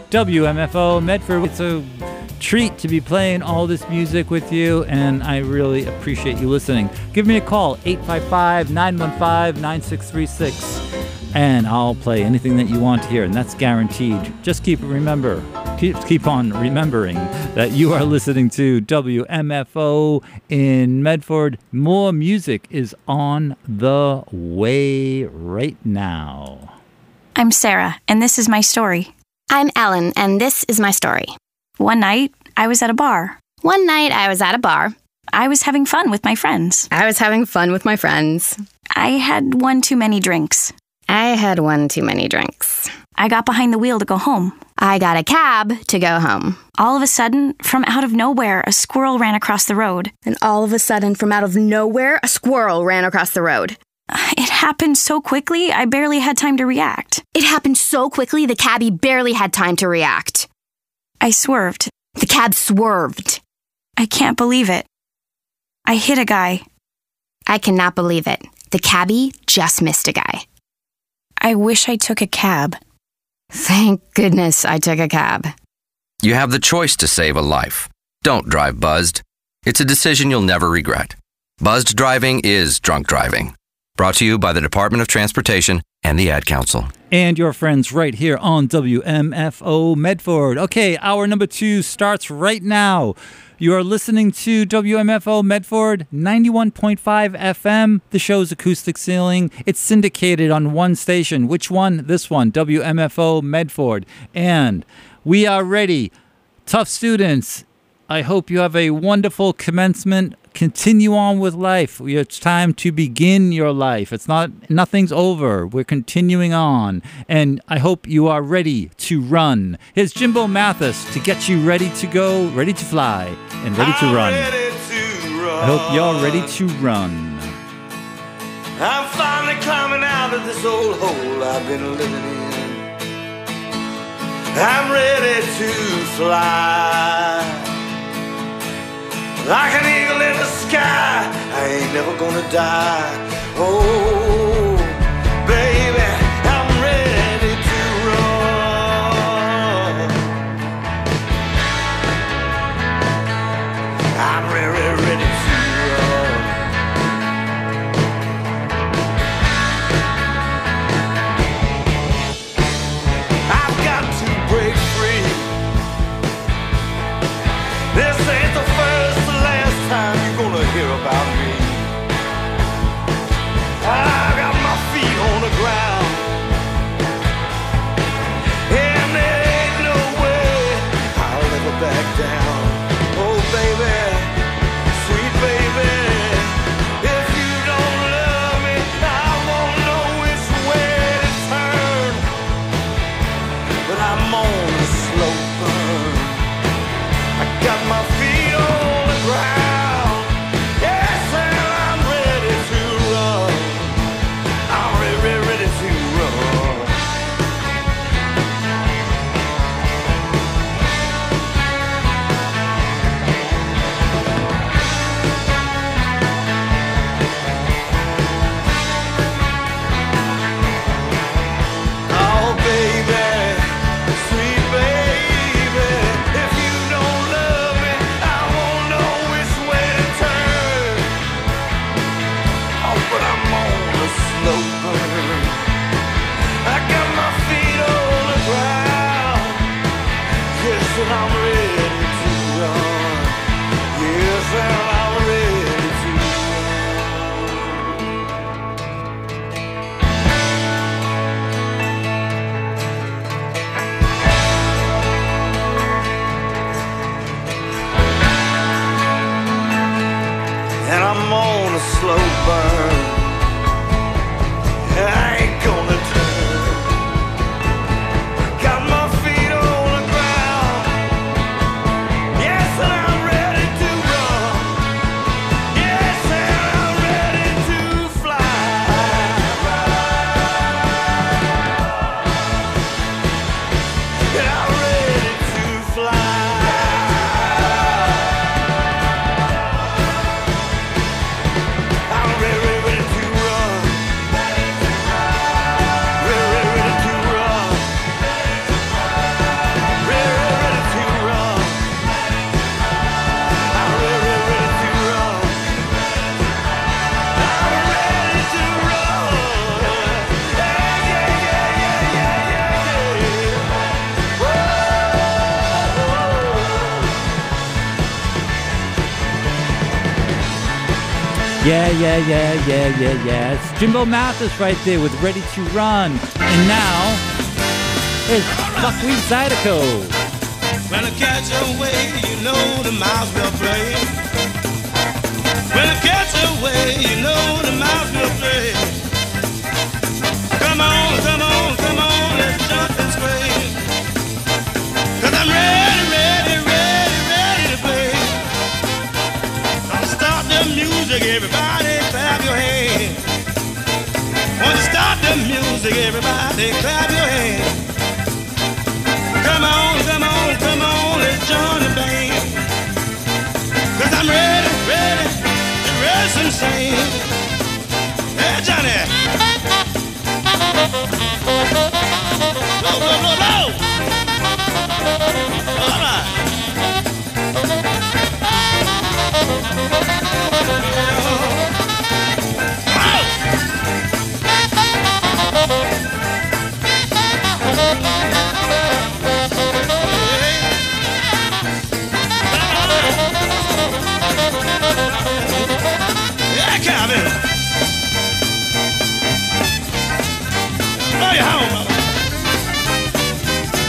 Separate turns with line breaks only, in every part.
WMFO Medford. It's a treat to be playing all this music with you, and I really appreciate you listening. Give me a call, 855-915-9636, and I'll play anything that you want to hear, and that's guaranteed. Just keep on remembering that you are listening to WMFO in Medford. More music is on the way right now.
I'm Sarah, and this is my story.
I'm Ellen, and this is my story.
One night, I was at a bar.
I
was having fun with my friends.
I
had one too many drinks.
I
got behind the wheel to go home.
I got a cab to go home.
All of a sudden, from out of nowhere, a squirrel ran across the road.
It
happened so quickly, I barely had time to react.
The cabbie barely had time to react.
I swerved.
The cab swerved.
I can't believe it. I hit a guy.
I cannot believe it. The cabbie just missed a guy.
I wish I took a cab.
Thank goodness I took a cab.
You have the choice to save a life. Don't drive buzzed. It's a decision you'll never regret. Buzzed driving is drunk driving. Brought to you by the Department of Transportation and the Ad Council.
And your friends right here on WMFO Medford. Okay, hour number 2 starts right now. You are listening to WMFO Medford, 91.5 FM. The show's Acoustic Ceiling. It's syndicated on one station. Which one? This one, WMFO Medford. And we are ready. Tough students, I hope you have a wonderful commencement. Continue on with life. It's time to begin your life. Nothing's over. We're continuing on. And I hope you are ready to run. Here's Jimbo Mathis to get you ready to go, ready to fly, and ready to run. I hope y'all ready to run.
I'm finally climbing out of this old hole I've been living in. I'm ready to fly. Like an eagle in the sky, I ain't never gonna die. Oh, baby, I'm ready to run. I'm ready to run. I've got to break free. This ain't the first time you're gonna hear about me. I got my feet on the ground, and there ain't no way I'll ever back down. Oh baby, sweet baby, if you don't love me, I won't know which way to turn. But I'm on a slow burn. I got my feet on the ground.
Yeah. It's Jimbo Mathis right there with Ready to Run. And now, it's Buckwheat Zydeco.
When I catch a wave, you know the mouse will play. When I catch a wave, you know the mouse will play. Come on, let's jump and sway. 'Cause I'm ready to play. Don't stop the music, everybody clap your hands. Won't you stop the music, everybody clap your hands. Come on, let's join the band. 'Cause I'm ready to rest and sing. Hey, Johnny! Blow! All right. Yeah, Calvin. Blow your horn, mama.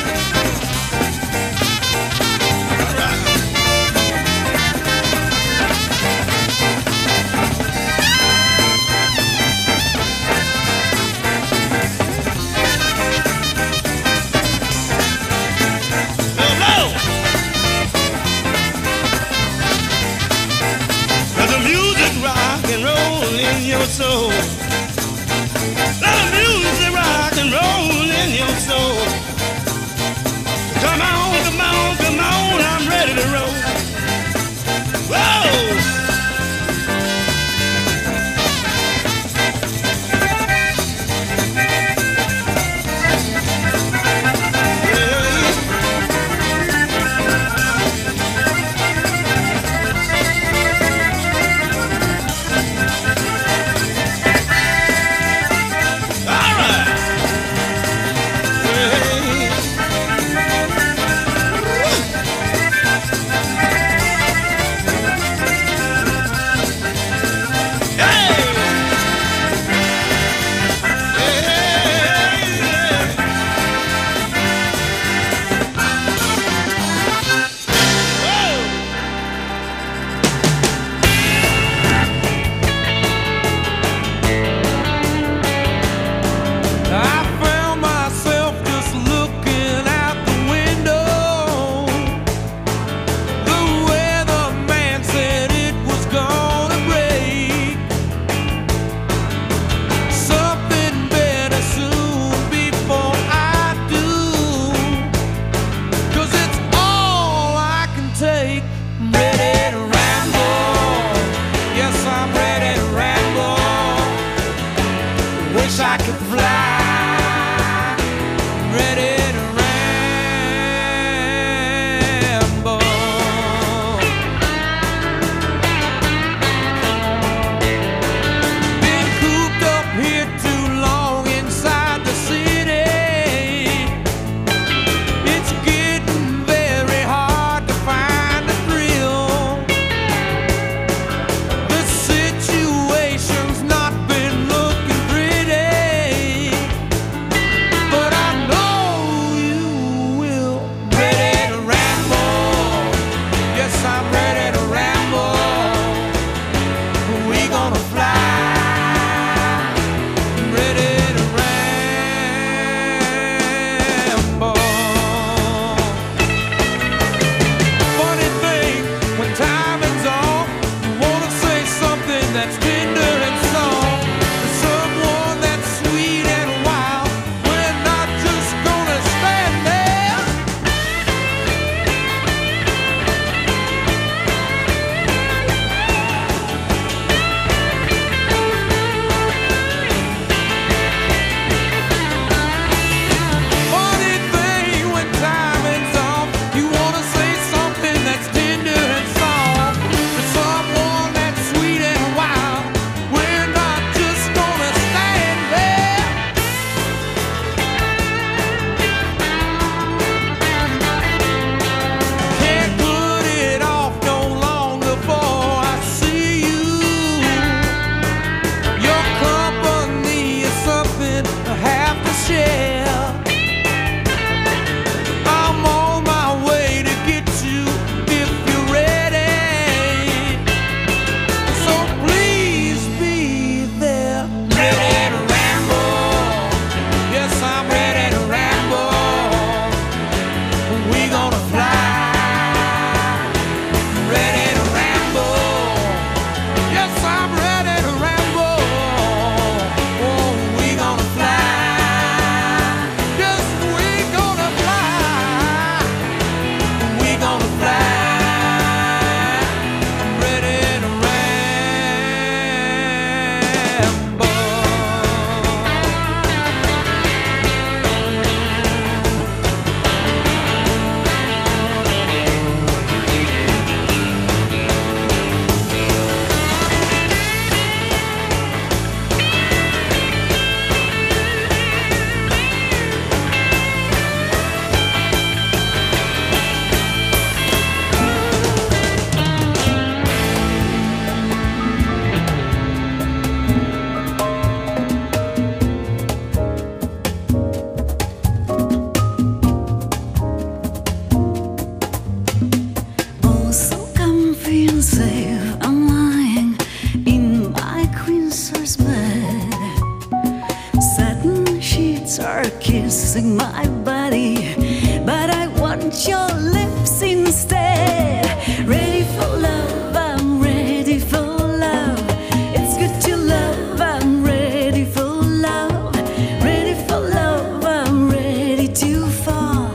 losing my body, but I want your lips instead. Ready for love, I'm ready for love. It's good to love, I'm ready for love. Ready for love, I'm ready to fall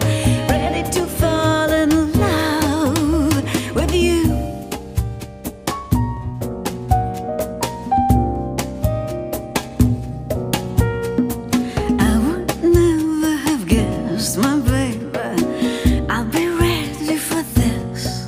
in love with you. I would never have guessed, my baby, I'll be ready for this.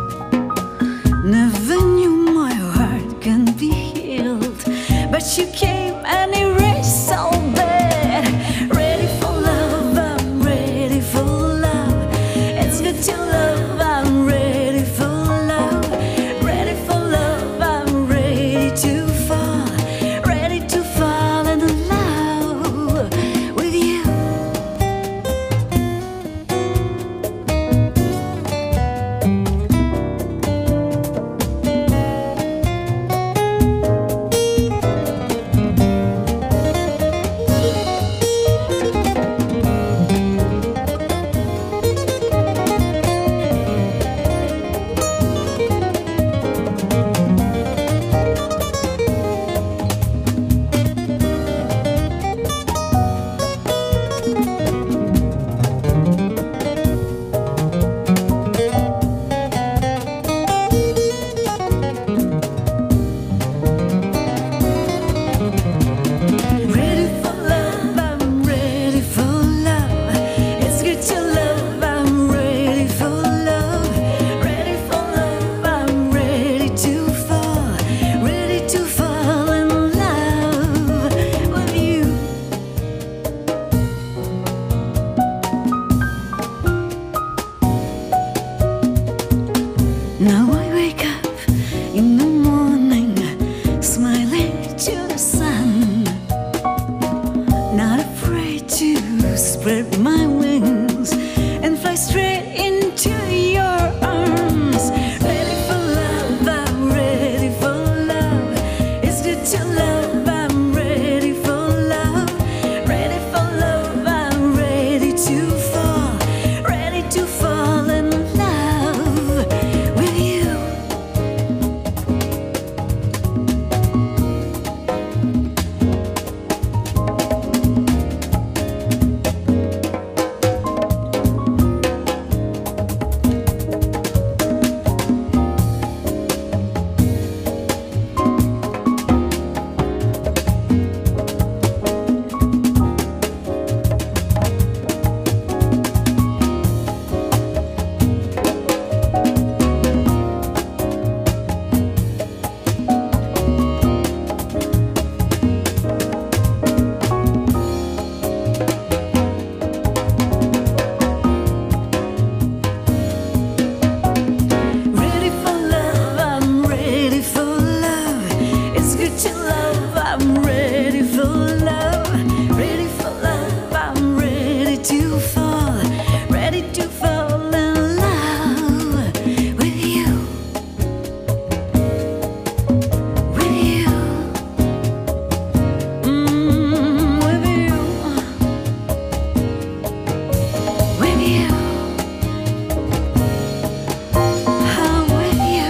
Never knew my heart can be healed, but you came and erased all that. Ready for love, I'm ready for love. It's good to love, I'm ready for love. Ready for love, I'm ready to fall in love with you. Ready for love, I'm ready for love. It's good to love, I'm ready for love. Ready for love, I'm ready to fall in love with you. Now I wake up in the morning, smiling to the sun, not afraid to spread my wings and fly straight into your arms. Ready for love, I'm ready for love. It's good to love, I'm ready for love. Ready for love, I'm ready to fall in love with you. Ready for love, I'm ready for love. It's good to love, I'm ready for love. Ready for love, I'm ready to fall in love with you. With you. With you. With you. I'm with you.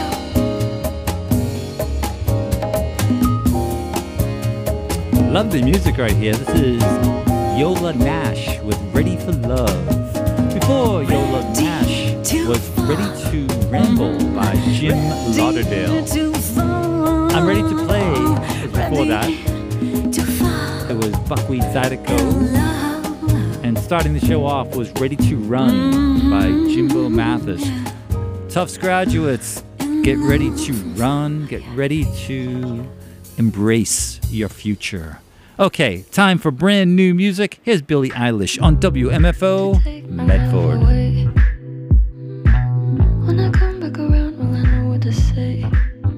Lovely music right here. This is Yola Nash with Ready for Love. Before Yola Nash was Ready to Ramble by Jim Lauderdale. I'm Ready to Play was before that. It was Buckwheat Zydeco. And starting the show off was Ready to Run by Jimbo Mathis. Tufts graduates, get ready to run, get ready to embrace your future. Okay, time for brand new music. Here's Billie Eilish on WMFO Medford.
When I come back around, will I know what to say?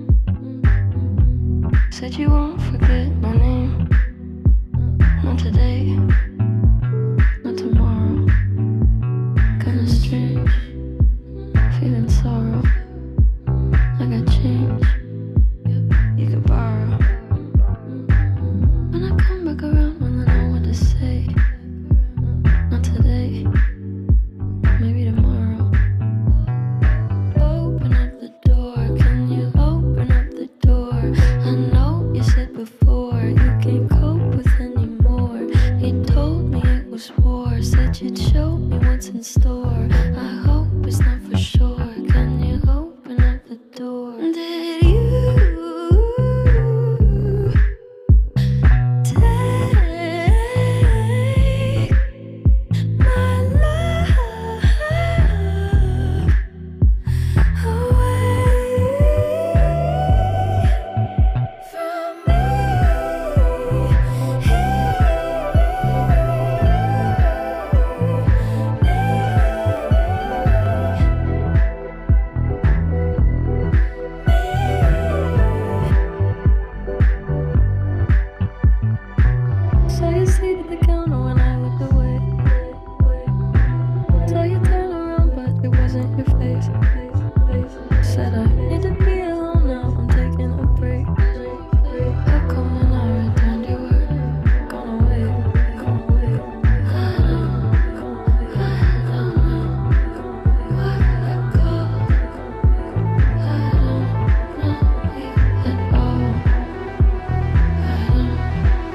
Said you won't forget my name. Not today, not tomorrow. Kinda strange, feeling sorrow. I got change, you could borrow. When I come back around, will I know what to say? Not store. I hope it's not for sure. Can you open up the door? Did you take my love away from So you seated the counter when I looked away. So you turned around, but it wasn't your face. Said I need to be alone now. I'm taking a break. How come when I returned you were gone away? I don't know where to go. I don't know you at all. I don't know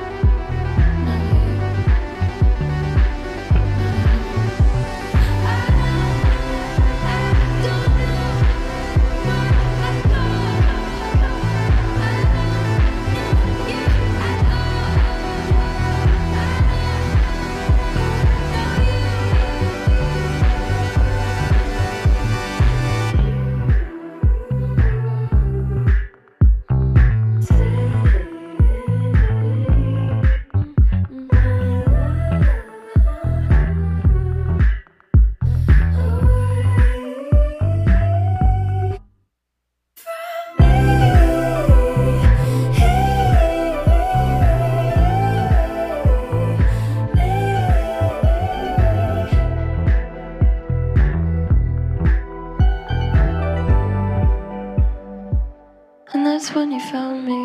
And that's when you found me.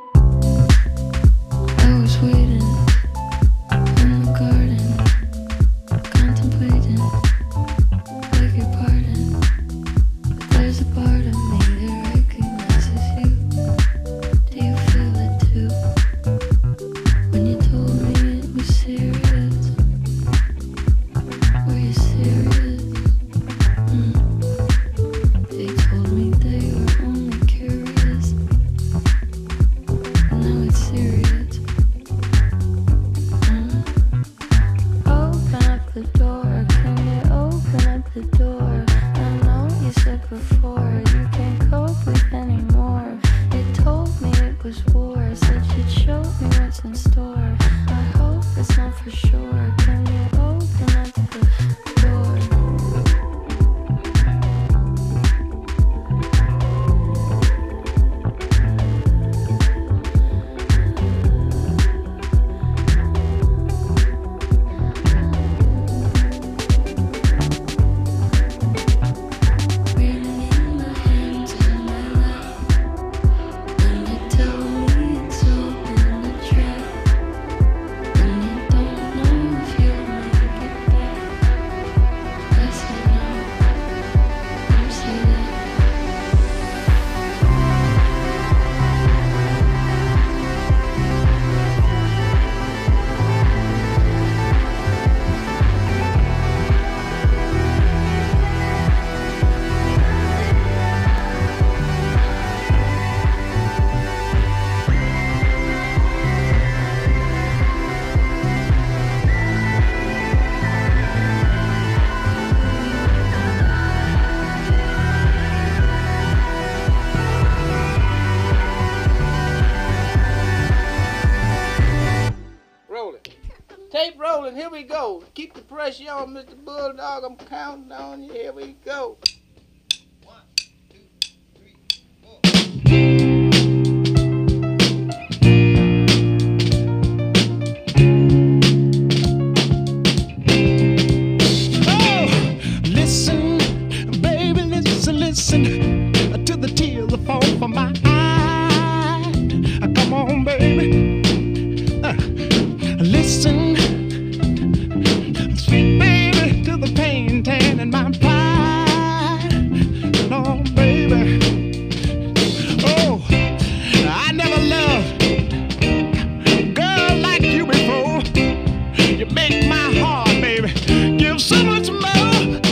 I was waiting in the garden, contemplating, beg your pardon. But there's a part of me that recognizes you. Do you feel it too? When you told me it was serious, were you serious? They told me they were only curious. Now it's serious. Open up the door. Can you open up the door? I know you said before you can't cope with anymore. You told me it was war. Said you'd show me what's in store. I hope it's not for sure. Can you open up the door? Waiting in my hands on my lap. When you tell me it's open the trap. And you don't know if you'll make it back. I said no. You say that.
Rolling. Tape rolling. Here we go. Keep the pressure on, Mr. Bulldog. I'm counting on you. Here we go.
Oh, listen, baby, listen to the tears that fall from my eyes. Come on, baby. Listen, sweet baby, to the pain tan in my pride. No, baby. Oh, I never loved a girl like you before. You make my heart, baby, give so much more.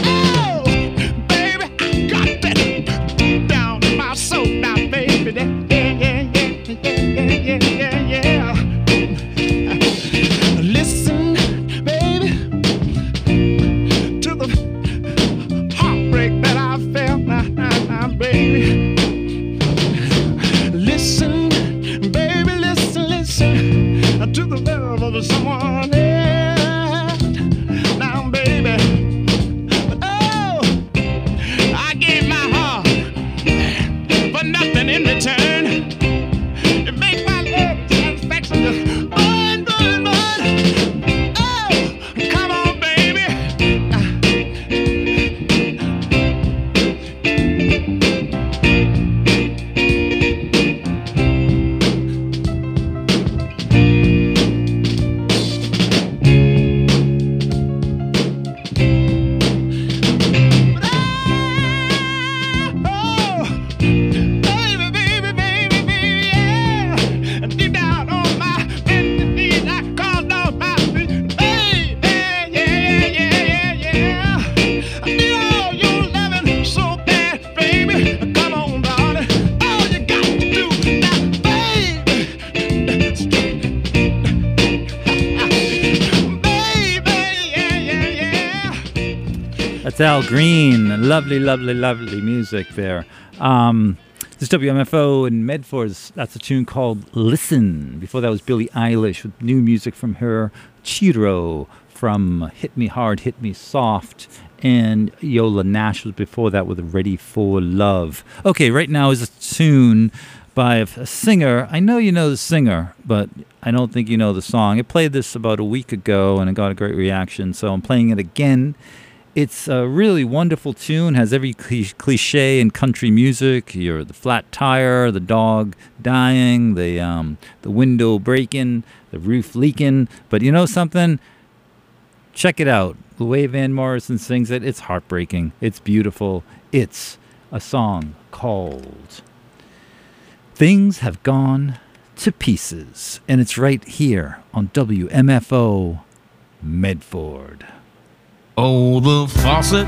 That's Al Green. Lovely, lovely, lovely music there. This is WMFO in Medford. That's a tune called Listen. Before that was Billie Eilish with new music from her. Chiro from Hit Me Hard, Hit Me Soft. And Yola Nash was before that with Ready for Love. Okay, right now is a tune by a singer. I know you know the singer, but I don't think you know the song. I played this about a week ago and I got a great reaction, so I'm playing it again. It's a really wonderful tune, has every cliche in country music. You're the flat tire, the dog dying, the window breaking, the roof leaking. But you know something? Check it out. The way Van Morrison sings it, it's heartbreaking. It's beautiful. It's a song called Things Have Gone to Pieces. And it's right here on WMFO Medford.
Oh, the faucet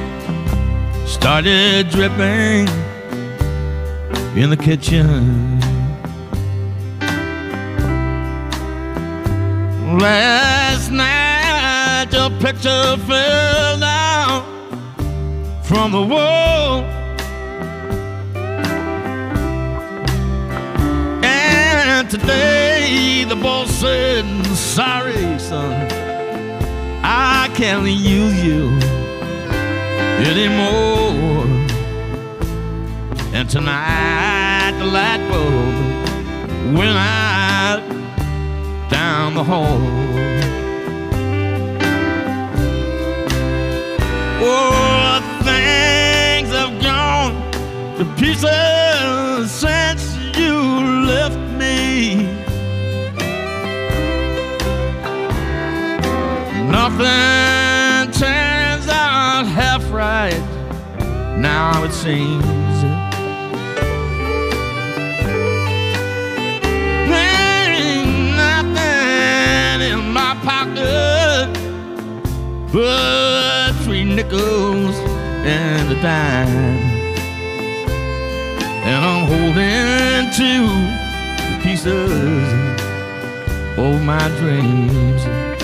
started dripping in the kitchen. Last night your picture fell down from the wall, and today the boss said, sorry son, I can't use you anymore. And tonight the light bulb went out down the hall. Oh, things have gone to pieces since you left me. Nothing turns out half right, now it seems. There ain't nothing in my pocket but 3 nickels and a dime, and I'm holding to the pieces of my dreams.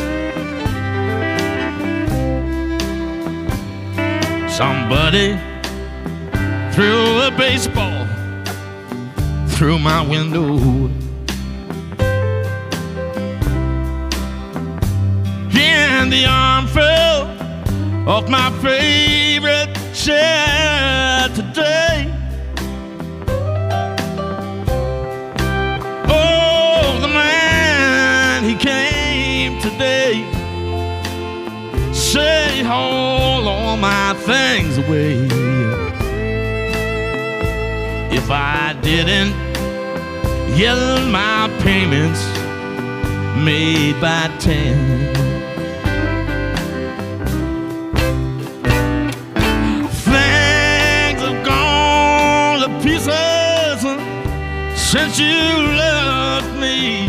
Somebody threw a baseball through my window, and the arm fell off my favorite chair today. Oh, the man, he came today, say hold all my things away. If I didn't get my payments made by 10, things have gone to pieces since you left me.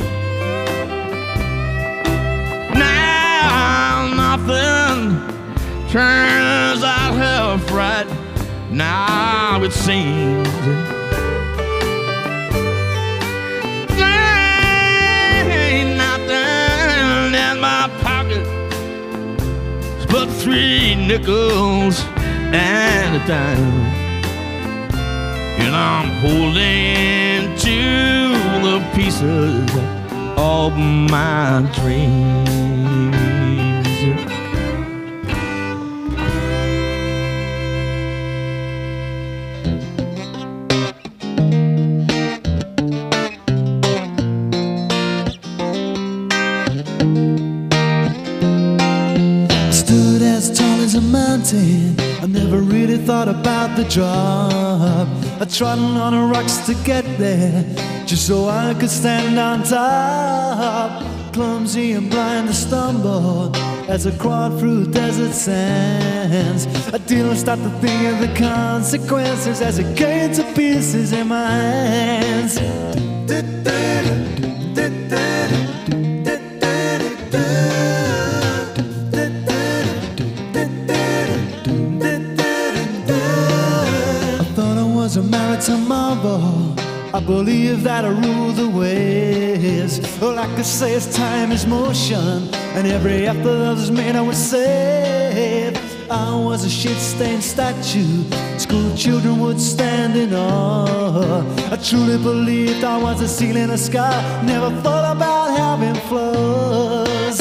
Now nothing turns out half right, now it seems. There ain't nothing in my pocket but 3 nickels and a dime, and I'm holding to the pieces of my dreams.
A mountain, I never really thought about the drop. I trod on the rocks to get there, just so I could stand on top. Clumsy and blind, I stumbled as I crawled through desert sands. I didn't stop to think of the consequences as it came to pieces in my hands. A maritime marvel, I believe that I rule the waves. All I could say is time is motion, and every after love is made I was saved. I was a shit-stained statue. School children would stand in awe. I truly believed I was a seal in the sky. Never thought about having flaws.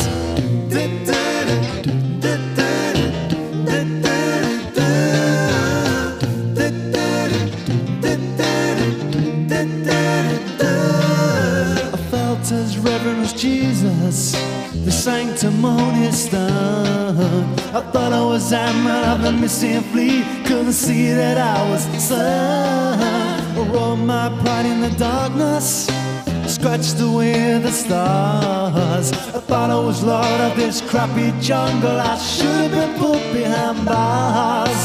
I felt as reverend as Jesus, the sanctimonious stone. I thought I was Ant-Man of the missing fleet. Couldn't see that I was the sun. I rolled my pride in the darkness, scratched away the stars. I thought I was lord of this crappy jungle. I should have been put behind bars.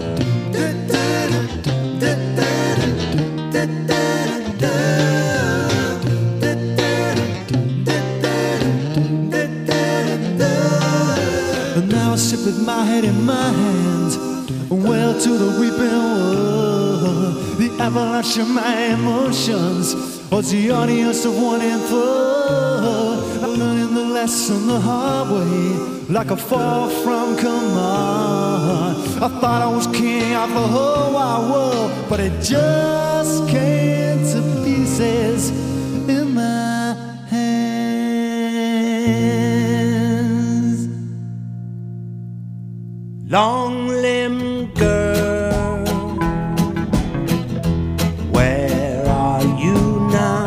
And now I sit with my head in my hands, well to the weeping wood. The avalanche of my emotions was the audience of one and four. I'm learning the lesson the hard way, like a fall from command. I thought I was king of the whole wide world, but it just came to pieces in my hands.
Long-limbed girl, where are you now?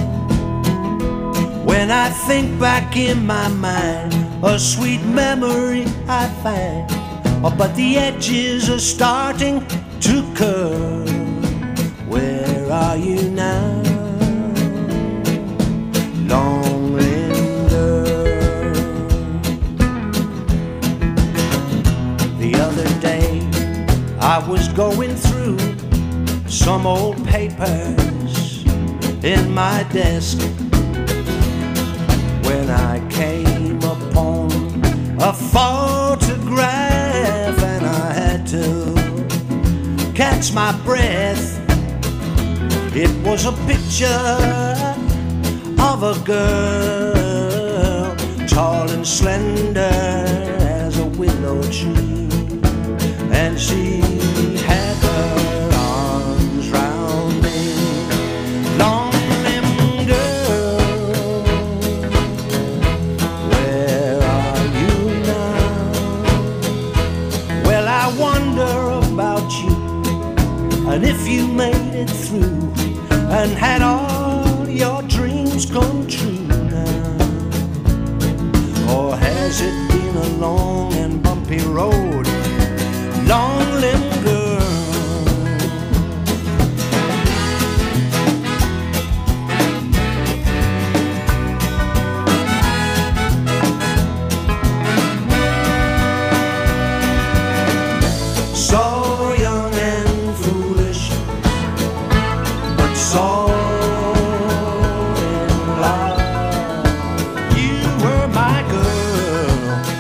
When I think back in my mind, a sweet memory I find, oh, but the edges are starting to curl. Where are you now? Long-limbed girl. The other day I was going through some old papers in my desk when I came upon a photograph, and I had to catch my breath. It was a picture of a girl, tall and slender as a willow tree, and she had her arms round me. Long-limbed girl, where are you now? Well, I wonder about you, and if you made it through and had all your dreams come true now, or has it been a long and bumpy road? Long-limbed girl. So young and foolish, but so in love. You were my girl.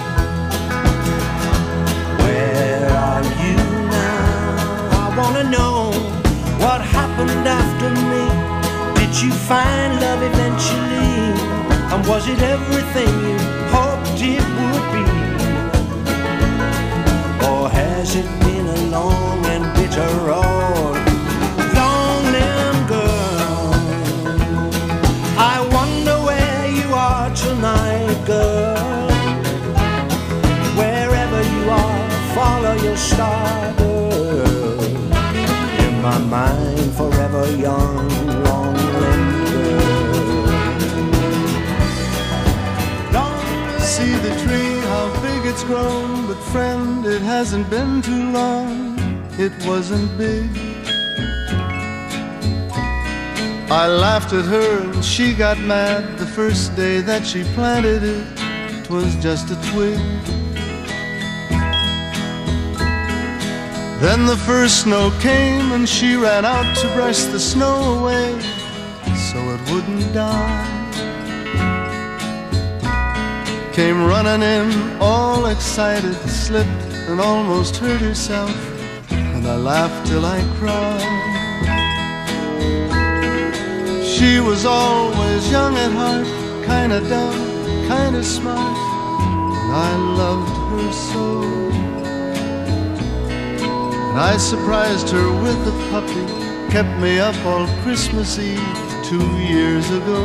Where are you now? I wanna know what happened after me. Did you find love eventually? And was it everything you hoped it would be? Or has it been a long and bitter road? Long-limbed girl, I wonder where you are tonight, girl. Wherever you are, follow your star, girl. In my mind, forever young, long-limbed girl.
See the tree, how big it's grown. But friend, it hasn't been too long. It wasn't big. I laughed at her and she got mad. The first day that she planted it, 'twas just a twig. Then the first snow came and she ran out to brush the snow away so it wouldn't die. Came running in, all excited, slipped and almost hurt herself, and I laughed till I cried. She was always young at heart, kinda dumb, kinda smart, and I loved her so. And I surprised her with a puppy, kept me up all Christmas Eve 2 years ago.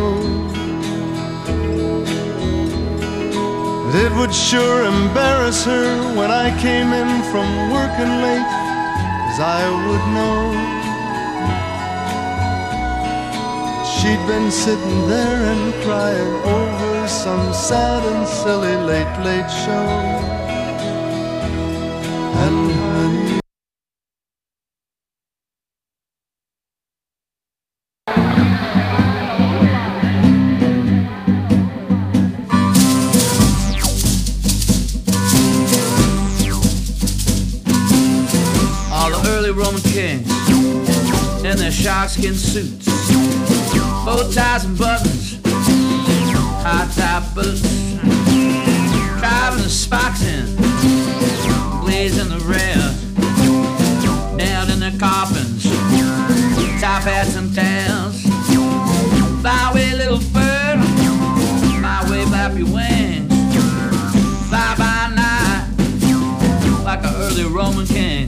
It would sure embarrass her when I came in from working late, as I would know. She'd been sitting there and crying over some sad and silly late show. And honey,
Roman kings in their sharkskin suits, bow ties and buttons, high-top boots, driving the spikes in, blazing the rails, nailed in their coffins, top hats and tails. Fly away, little bird, fly away, flap your wings, fly by night like the early Roman kings.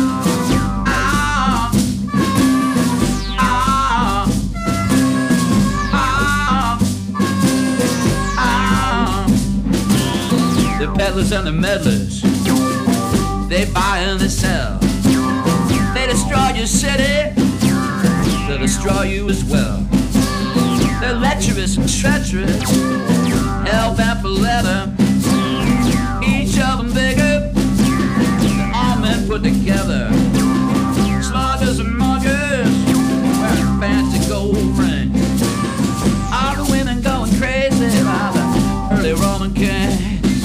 The peddlers and the meddlers, they buy and they sell. They destroy your city, they'll destroy you as well. They're lecherous and treacherous, hell-bent for leather. Each of them bigger, they're all men put together. Sluggers and muggers, wearing fancy gold rings. All the women going crazy by the early Roman kings.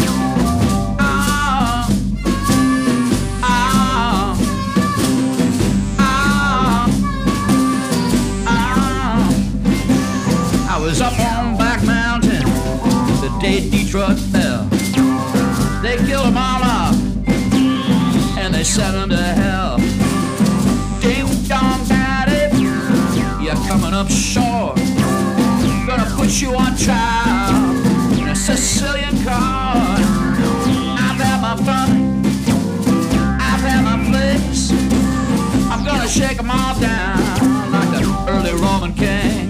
Up on Black Mountain, the day Detroit fell. They killed them all off, and they sent them to hell. Ding dong daddy, you're coming up short. Gonna put you on trial in a Sicilian court. I've had my fun, I've had my flicks. I'm gonna shake them all down like the early Roman kings.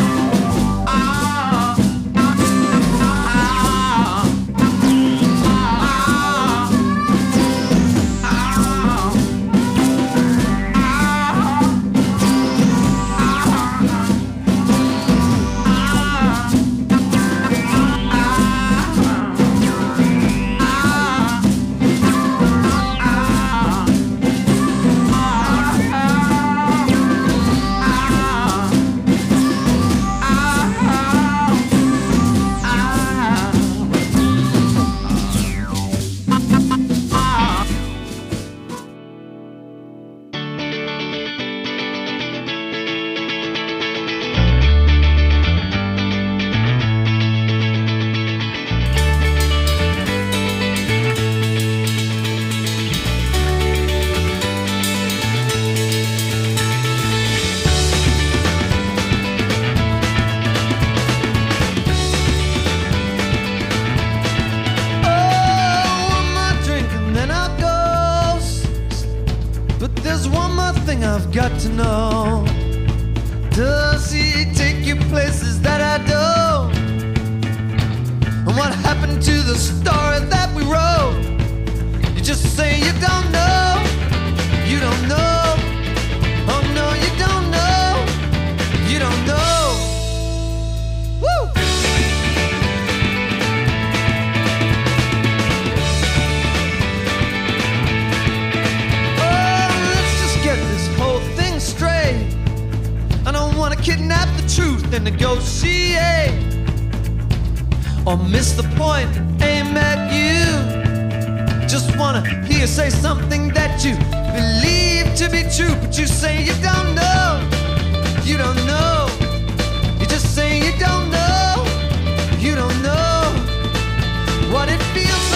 I've got to know, does he take you places that I don't? And what happened to the story that we wrote? You just say you don't know, you don't know. Oh no, you don't know, you don't know. Woo! Kidnap the truth and negotiate, or miss the point, aim at you. Just wanna hear you say something that you believe to be true, but you say you don't know, you don't know. You just say you don't know, you don't know what it feels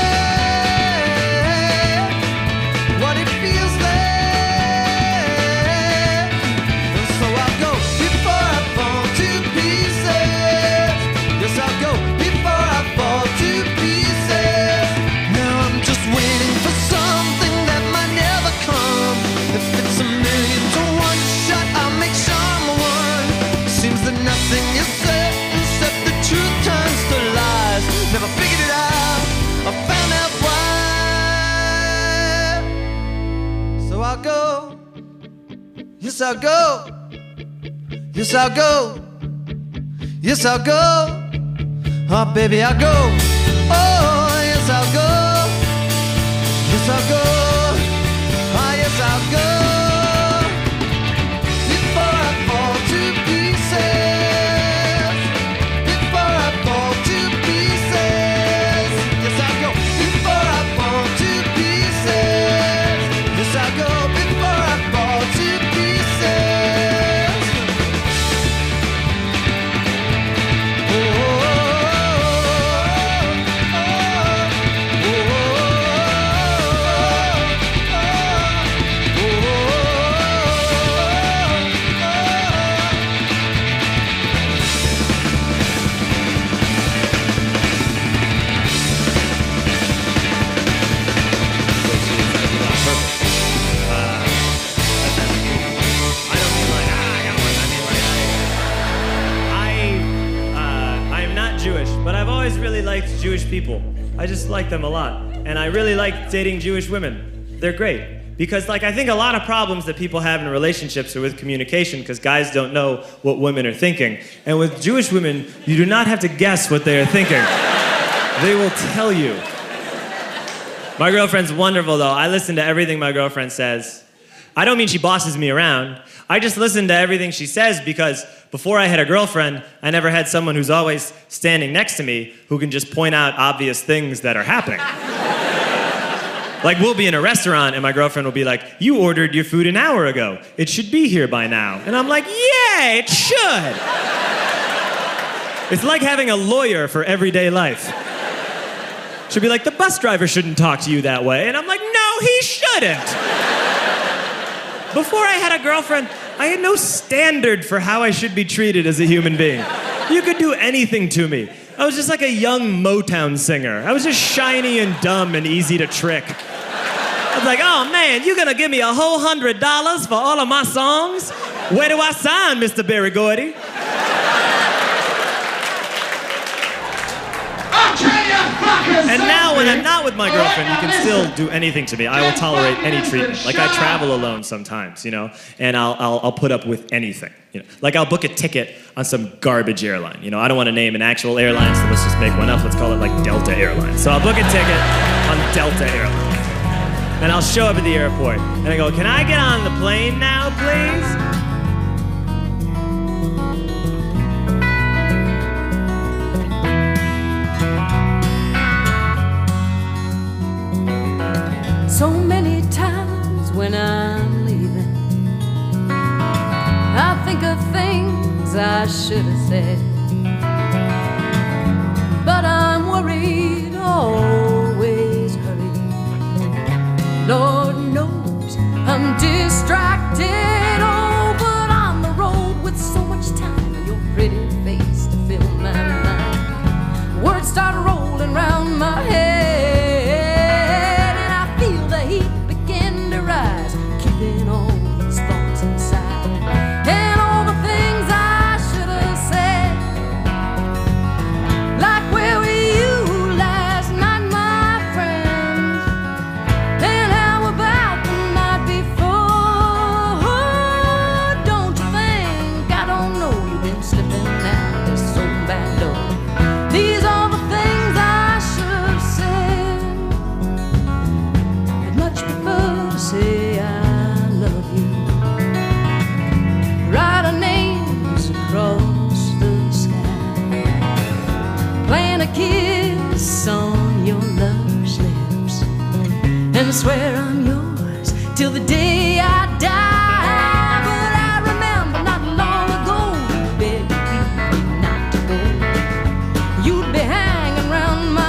like, what it feels like. I'll go before I fall to pieces. Now I'm just waiting for something that might never come. go. Yes, I'll go. Yes, I'll go. Yes, I'll go. Oh, baby, I'll go. Oh, yes, I'll go. Yes, I'll go. Oh, yes, I'll go. Before I fall to pieces. Before I fall to pieces. Yes, I'll go. Before I fall to pieces. Yes, I'll go. Before I fall to pieces.
I'm not Jewish, but I've always really liked Jewish people. I just like them a lot. And I really like dating Jewish women. They're great. Because I think a lot of problems that people have in relationships are with communication, because guys don't know what women are thinking. And with Jewish women, you do not have to guess what they are thinking. They will tell you. My girlfriend's wonderful, though. I listen to everything my girlfriend says. I don't mean she bosses me around. I just listen to everything she says because before I had a girlfriend, I never had someone who's always standing next to me who can just point out obvious things that are happening. Like, we'll be in a restaurant and my girlfriend will be like, "You ordered your food an hour ago. It should be here by now." And I'm like, "Yeah, it should." It's like having a lawyer for everyday life. She'll be like, "The bus driver shouldn't talk to you that way." And I'm like, "No, he shouldn't." Before I had a girlfriend, I had no standard for how I should be treated as a human being. You could do anything to me. I was just like a young Motown singer. I was just shiny and dumb and easy to trick. I was like, "Oh man, you're gonna give me a whole $100 for all of my songs? Where do I sign, Mr. Berry Gordy?" And now when I'm not with my girlfriend, you can still do anything to me. I will tolerate any treatment. Like, I travel alone sometimes, you know, and I'll put up with anything. You know, like, I'll book a ticket on some garbage airline. You know, I don't want to name an actual airline, so let's just make one up. Let's call it like Delta Airlines. So I'll book a ticket on Delta Airlines, and I'll show up at the airport, and I go, "Can I get on the plane now, please?"
So many times when I'm leaving, I think of things I should have said, but I'm worried, always hurried. Lord knows I'm distracted, oh, but on the road with so much time and your pretty face to fill my mind, words start rolling round my head. Keeping all these thoughts inside, and all the things I should have said, like, "Where were you last night, my friend? And how about the night before? Don't you think I don't know you've been slipping down this old back door? These are the things I should have said. I'd much prefer to say write our names across the sky, plant a kiss on your lover's lips, and swear I'm yours till the day I die. But I remember not long ago, you begged me not to go. You'd be hanging round my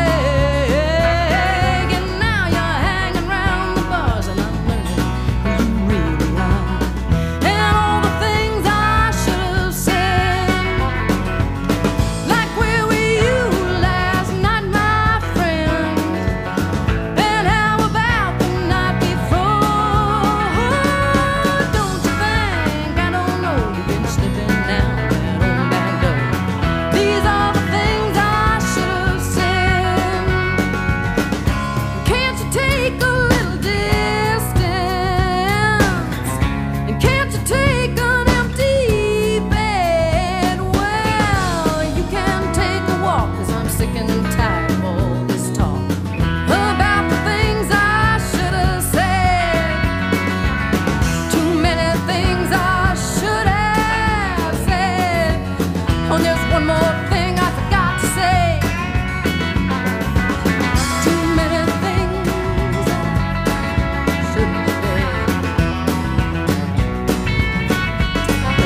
leg, and now you're hanging round the bars, and I'm learning who you really are. And all the things I should have said, like, "Where were you last night, my friend? And how about the night before?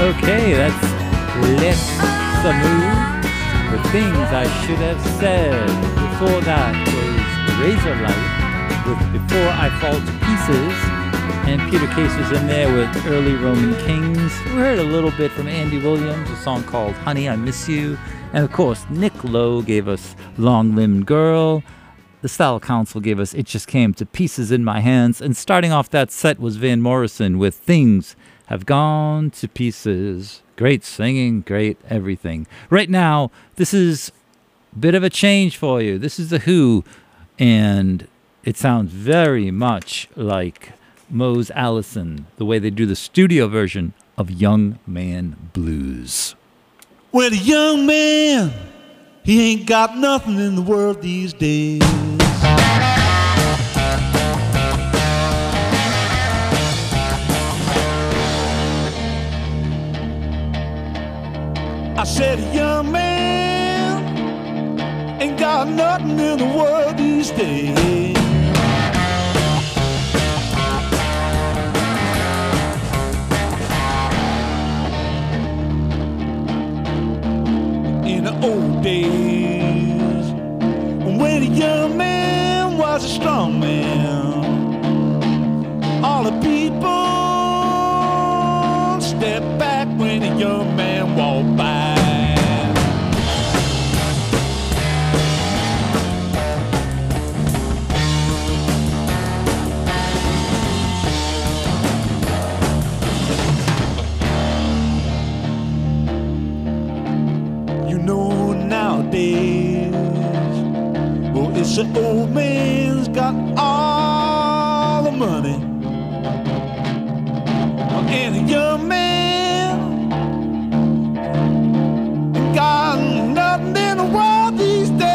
Okay, that's Les Samu with Things I Should Have Said. Before that was Razorlight with Before I Fall to Pieces. And Peter Case was in there with Early Roman Kings. We heard a little bit from Andy Williams, a song called Honey, I Miss You. And of course, Nick Lowe gave us Long Limbed Girl. The Style Council gave us It Just Came to Pieces in My Hands. And starting off that set was Van Morrison with Things Have Gone to Pieces. Great singing, great everything. Right now, this is a bit of a change for you. This is The Who, and it sounds very much like Mose Allison, the way they do the studio version of Young Man Blues.
Well, the young man, he ain't got nothing in the world these days. I said a young man ain't got nothing in the world these days. In the old days, when a young man was a strong man, all the people stepped back when a young man walked by. Nowadays, well, it's an old man's got all the money, and a young man got nothing in the world these days.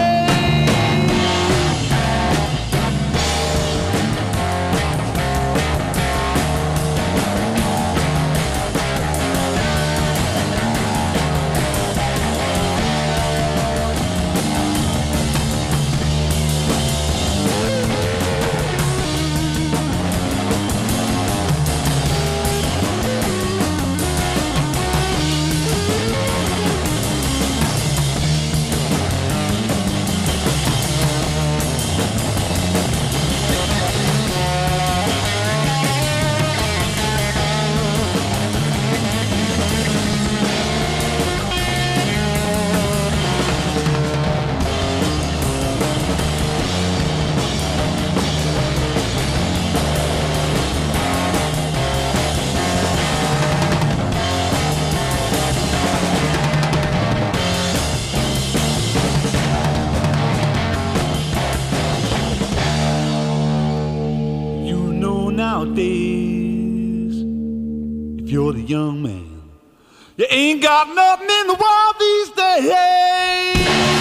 Nowadays, if you're the young man, you ain't got nothing in the world these days.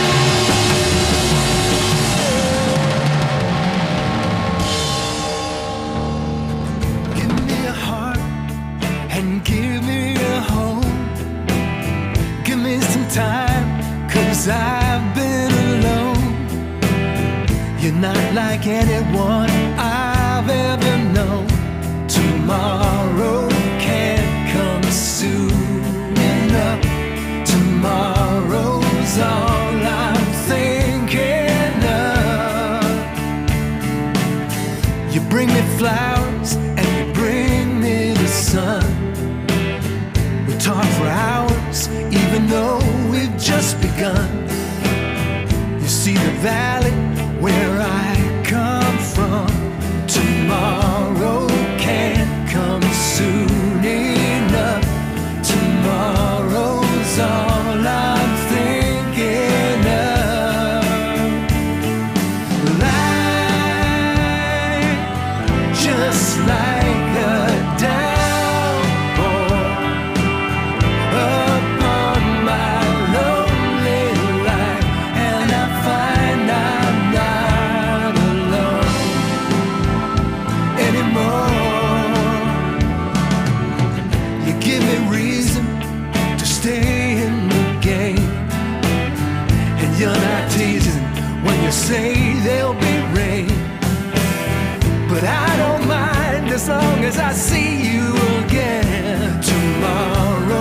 Give me a heart and give me a home. Give me some time, 'cause I've been alone. You're not like anyone I've ever known. Tomorrow can't come soon enough. Tomorrow's all I'm thinking of. You bring me flowers and you bring me the sun. We talk for hours even though we've just begun. You see the valley where I come from. Tomorrow can't come soon enough. Tomorrow's all I'm thinking of. Life just like a downpour upon my lonely life, and I find I'm not alone anymore. You give me reason to stay in the game, and you're not teasing when you say there'll be rain. But I don't mind as long as I see you again tomorrow.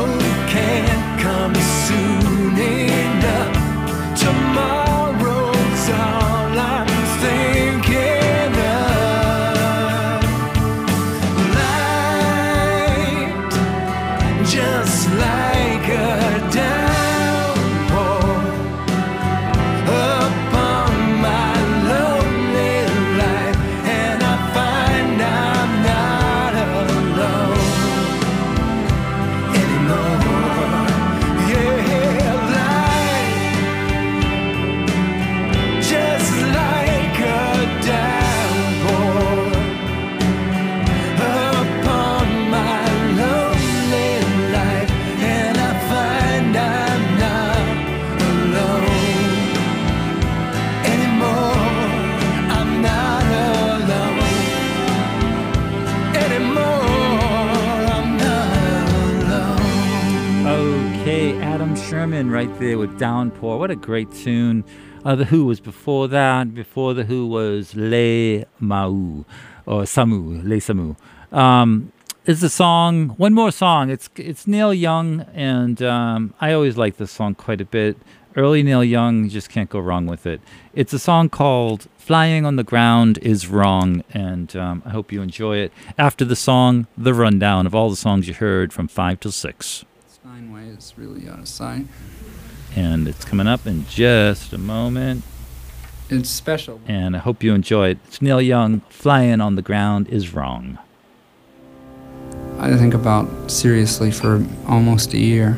anymore. I'm not alone.
Okay, Adam Sherman right there with Downpour. What a great tune. The Who was before that. Before The Who was Les Mau, or Samu, Les Samu. It's a song, one more song. It's Neil Young, and I always like this song quite a bit. Early Neil Young, you just can't go wrong with it. It's a song called Flying on the Ground is Wrong, and I hope you enjoy it. After the song, the rundown of all the songs you heard from 5 till 6.
Steinway is really out of sight.
And it's coming up in just a moment.
It's special.
And I hope you enjoy it. It's Neil Young, Flying on the Ground is Wrong.
I think about seriously for almost a year.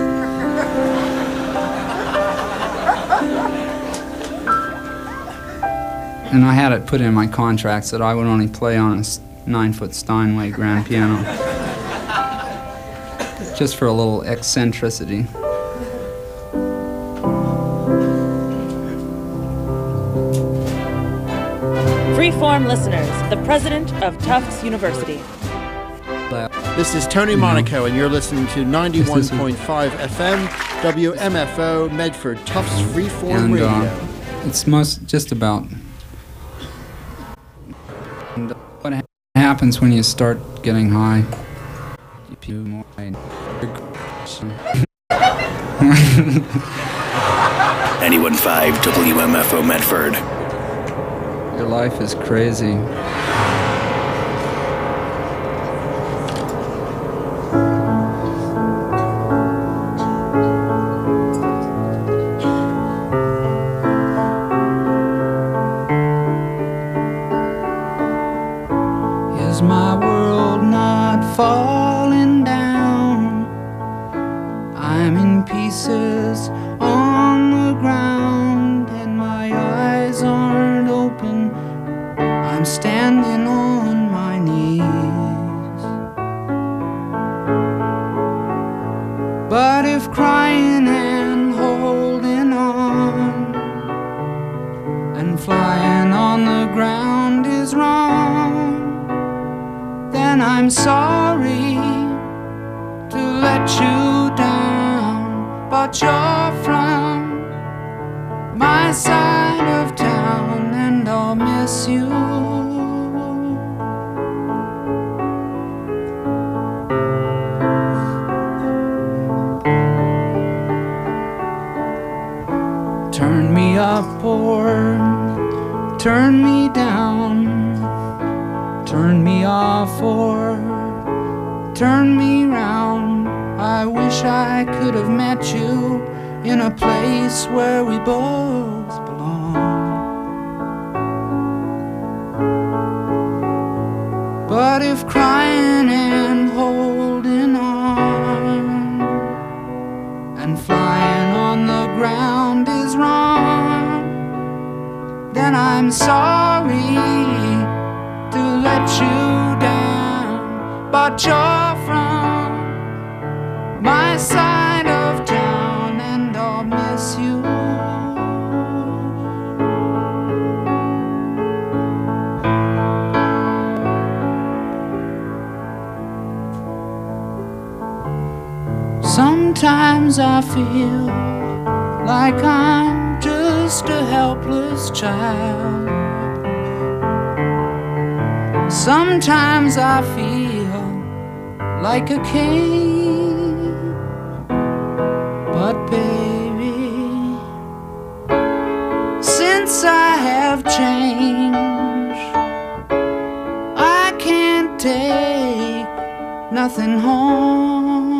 And I had it put in my contracts that I would only play on a 9-foot Steinway grand piano. Just for a little eccentricity.
Freeform listeners, the president of Tufts University.
This is Tony Monaco, and you're listening to 91.5 FM, WMFO, Medford, Tufts Freeform Radio.
It's just about what happens when you start getting high. You pee more.
91.5 WMFO Medford.
Your life is crazy.
Is my world not falling down? I'm in pieces on the ground, and my eyes aren't open. I'm standing on my knees. But if crying and holding on and flying on the ground is wrong, then I'm sorry to let you down. But you're from my side of town, and I'll miss you. Turn me up or turn me down. Turn me off or turn me round. I wish I could have met you in a place where we both belong. But if crying and holding on and flying on the ground is wrong, then I'm sorry to let you down. But you're from my side of town, and I'll miss you. Sometimes I feel like I'm just a helpless child. Sometimes I feel like a king. But baby, since I have changed, I can't take nothing home.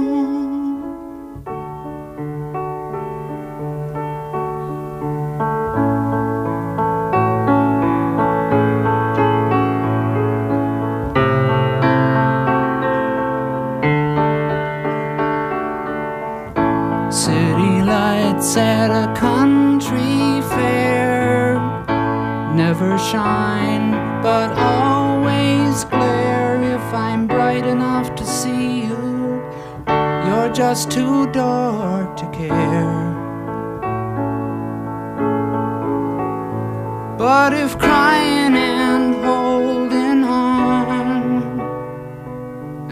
City lights at a country fair never shine, but always glare. If I'm bright enough to see you, you're just too dark to care. But if crying and holding on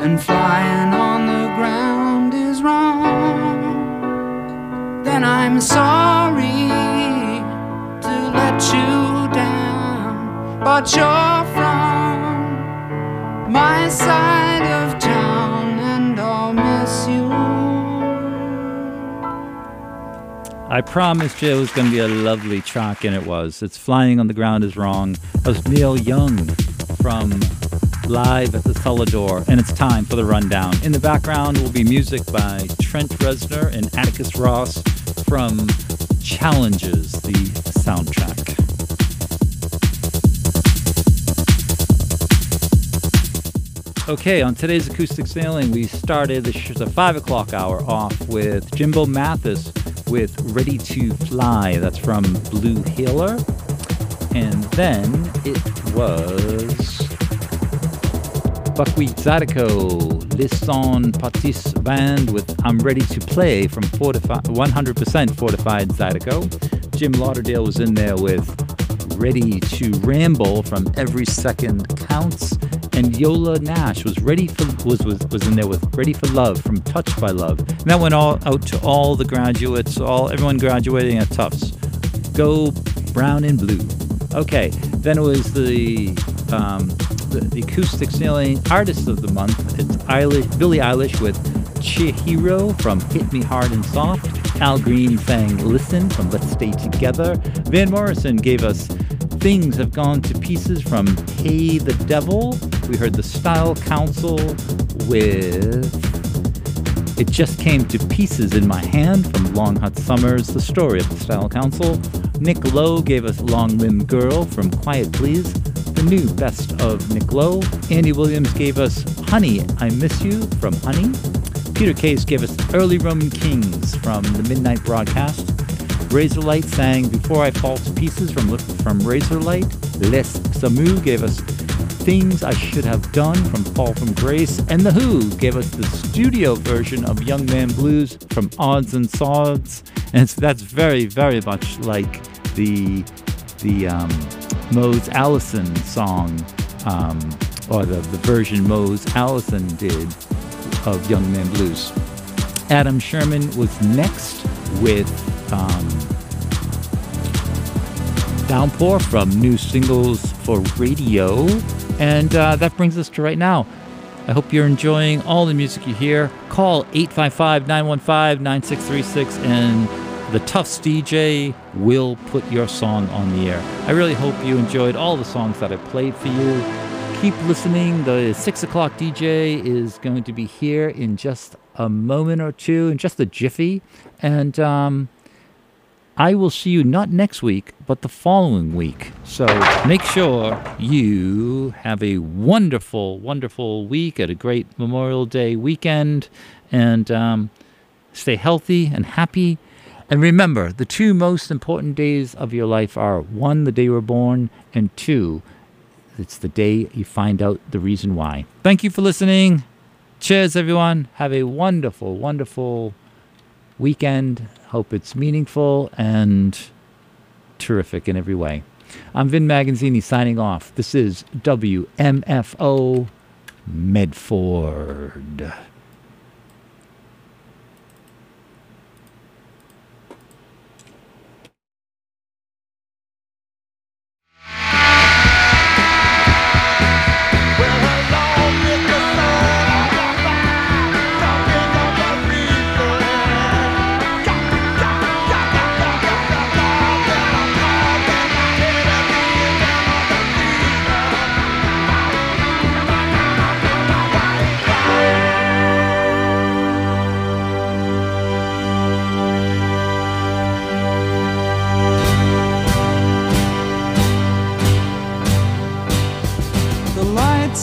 and flying on the ground is wrong, then I'm sorry to let you down, but you're from my side of town and I'll miss you.
I promised you it was going to be a lovely track, and it was. It's Flying on the Ground is Wrong. That was Neil Young from Live at the Solidor, and it's time for the rundown. In the background will be music by Trent Reznor and Atticus Ross from Challenges, the soundtrack. Okay, on today's Acoustic Sailing, we started the 5 o'clock hour off with Jimbo Mathis with Ready to Fly. That's from Blue Healer. And then it was Buckwheat Zydeco, Lisson Patis Band with I'm Ready to Play from 100% Fortified Zydeco. Jim Lauderdale was in there with Ready to Ramble from Every Second Counts. And Yola Nash was was in there with Ready for Love from Touched by Love. And that went all out to all the graduates, everyone graduating at Tufts. Go brown and blue. Okay, then it was the Acoustic Sailing Artist of the Month. It's Billie Eilish with Chihiro from Hit Me Hard and Soft. Al Green sang Listen from Let's Stay Together. Van Morrison gave us Things Have Gone to Pieces from Hey the Devil. We heard the Style Council with It Just Came to Pieces in My Hand from Long Hot Summers, the story of the Style Council. Nick Lowe gave us Long Limb Girl from Quiet Please, the new best of Nick Lowe. Andy Williams gave us Honey, I Miss You from Honey. Peter Case gave us Early Roman Kings from the Midnight Broadcast. Razorlight sang Before I Fall to Pieces from Razorlight. Les Samu gave us Things I Should Have Done from Fall from Grace. And The Who gave us the studio version of Young Man Blues from Odds and Sods. And that's very, very much like the Mose Allison song, or the version Mose Allison did of Young Man Blues. Adam Sherman was next with Downpour from New Singles for Radio. And that brings us to right now. I hope you're enjoying all the music you hear. Call 855-915-9636 and the Tufts DJ will put your song on the air. I really hope you enjoyed all the songs that I played for you. Keep listening. The 6 o'clock DJ is going to be here in just a moment or two, in just a jiffy. And I will see you not next week, but the following week. So make sure you have a wonderful, wonderful week at a great Memorial Day weekend. And stay healthy and happy. And remember, the two most important days of your life are, 1, the day you were born, and 2, it's the day you find out the reason why. Thank you for listening. Cheers, everyone. Have a wonderful, wonderful weekend. Hope it's meaningful and terrific in every way. I'm Vin Magazzini signing off. This is WMFO Medford.